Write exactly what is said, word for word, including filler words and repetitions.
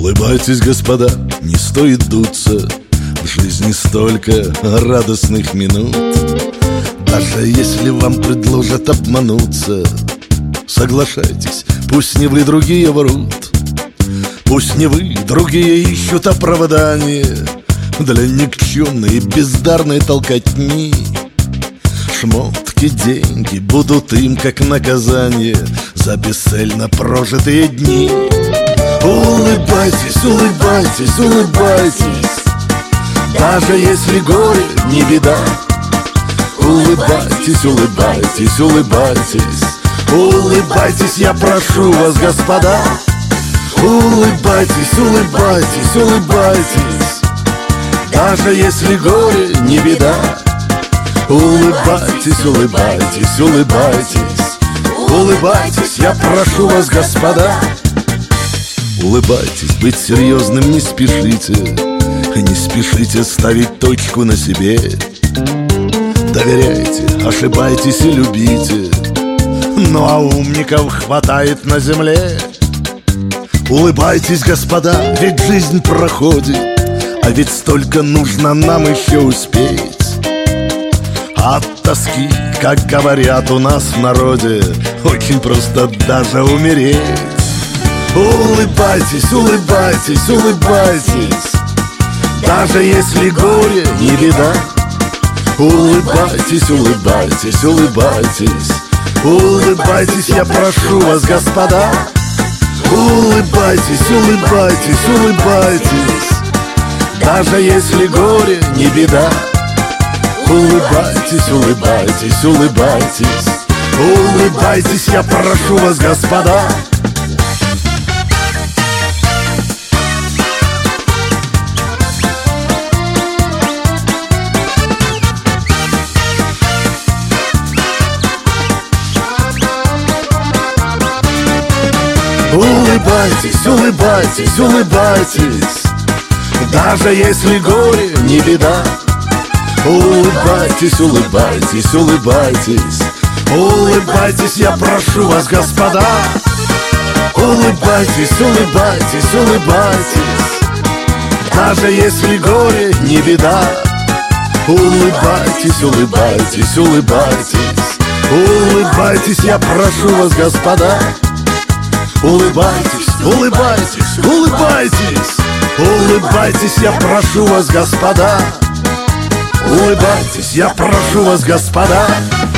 Улыбайтесь, господа, не стоит дуться. В жизни столько радостных минут. Даже если вам предложат обмануться, соглашайтесь, пусть не вы, другие врут. Пусть не вы, другие ищут оправдание для никчемной и бездарной толкотни. Шмотки, деньги будут им как наказание за бесцельно прожитые дни. Улыбайтесь, улыбайтесь, улыбайтесь, даже если горе не беда. Улыбайтесь, улыбайтесь, улыбайтесь, улыбайтесь, я прошу вас, господа. Улыбайтесь, улыбайтесь, улыбайтесь, даже если горе не беда. Улыбайтесь, улыбайтесь, улыбайтесь, улыбайтесь, я прошу вас, господа. Улыбайтесь, быть серьезным не спешите, не спешите ставить точку на себе. Доверяйте, ошибайтесь и любите, ну а умников хватает на земле. Улыбайтесь, господа, ведь жизнь проходит, а ведь столько нужно нам еще успеть. От тоски, как говорят у нас в народе, очень просто даже умереть. Улыбайтесь, улыбайтесь, улыбайтесь, даже если горе не беда. Улыбайтесь, улыбайтесь, улыбайтесь, улыбайтесь, я прошу вас, господа. Улыбайтесь, улыбайтесь, улыбайтесь, даже если горе не беда. Улыбайтесь, улыбайтесь, улыбайтесь, улыбайтесь, я прошу вас, господа. Улыбайтесь, улыбайтесь, улыбайтесь, даже если горе не беда. Улыбайтесь, улыбайтесь, улыбайтесь, улыбайтесь, я прошу вас, господа. Улыбайтесь, улыбайтесь, улыбайтесь, даже если горе не беда. Улыбайтесь, улыбайтесь, улыбайтесь, улыбайтесь, я прошу вас, господа. Улыбайтесь, улыбайтесь, улыбайтесь, улыбайтесь, я прошу вас, господа. Улыбайтесь, я прошу вас, господа.